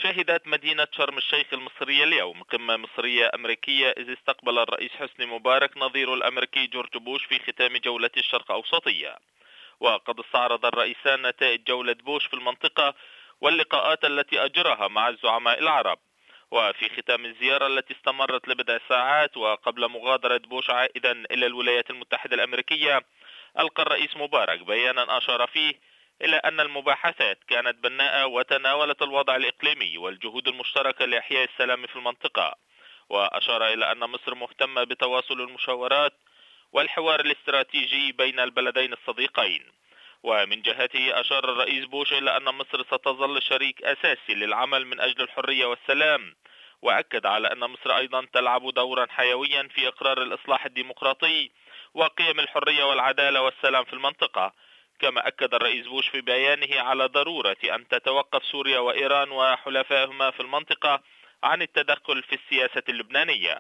شهدت مدينة شرم الشيخ المصرية اليوم قمة مصرية أمريكية، إذ استقبل الرئيس حسني مبارك نظيره الأمريكي جورج بوش في ختام جولة الشرق أوسطية. وقد استعرض الرئيسان نتائج جولة بوش في المنطقة واللقاءات التي أجرها مع الزعماء العرب. وفي ختام الزيارة التي استمرت لبضع ساعات وقبل مغادرة بوش عائدا إلى الولايات المتحدة الأمريكية، ألقى الرئيس مبارك بيانا أشار فيه إلى أن المباحثات كانت بناءة وتناولت الوضع الإقليمي والجهود المشتركة لإحياء السلام في المنطقة. وأشار إلى أن مصر مهتمة بتواصل المشاورات والحوار الاستراتيجي بين البلدين الصديقين. ومن جهته أشار الرئيس بوش إلى أن مصر ستظل شريك أساسي للعمل من أجل الحرية والسلام، وأكد على أن مصر أيضا تلعب دورا حيويا في إقرار الإصلاح الديمقراطي وقيم الحرية والعدالة والسلام في المنطقة. كما أكد الرئيس بوش في بيانه على ضرورة أن تتوقف سوريا وإيران وحلفائهما في المنطقة عن التدخل في السياسة اللبنانية.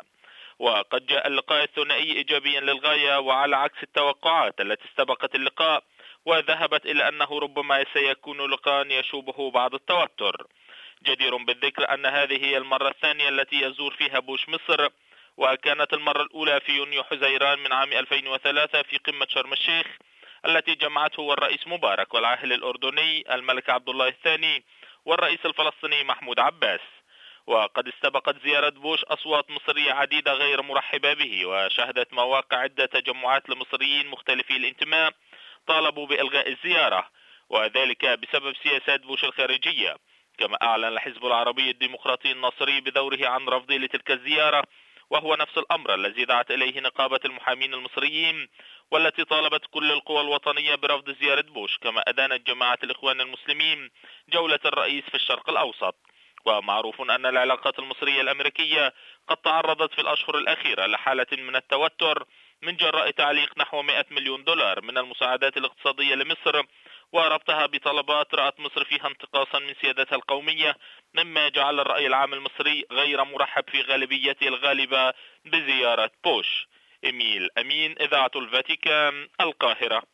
وقد جاء اللقاء الثنائي إيجابيا للغاية وعلى عكس التوقعات التي استبقت اللقاء، وذهبت إلى أنه ربما سيكون لقاء يشوبه بعض التوتر. جدير بالذكر أن هذه هي المرة الثانية التي يزور فيها بوش مصر، وكانت المرة الأولى في يونيو حزيران من عام 2003 في قمة شرم الشيخ التي جمعته والرئيس مبارك والعاهل الأردني الملك عبد الله الثاني والرئيس الفلسطيني محمود عباس. وقد استبقت زيارة بوش أصوات مصرية عديدة غير مرحبة به، وشهدت مواقع عدة تجمعات لمصريين مختلفي الانتماء طالبوا بإلغاء الزيارة، وذلك بسبب سياسات بوش الخارجية. كما أعلن الحزب العربي الديمقراطي الناصري بدوره عن رفضه لتلك الزيارة، وهو نفس الأمر الذي دعت إليه نقابة المحامين المصريين والتي طالبت كل القوى الوطنية برفض زيارة بوش. كما أدانت جماعة الإخوان المسلمين جولة الرئيس في الشرق الأوسط. ومعروف أن العلاقات المصرية الأمريكية قد تعرضت في الأشهر الأخيرة لحالة من التوتر من جراء تعليق نحو 100 مليون دولار من المساعدات الاقتصادية لمصر، وربطها بطلبات رأت مصر فيها انتقاصا من سيادتها القومية، مما جعل الرأي العام المصري غير مرحب في غالبيته الغالبة بزيارة بوش. إميل أمين، إذاعة الفاتيكان، القاهرة.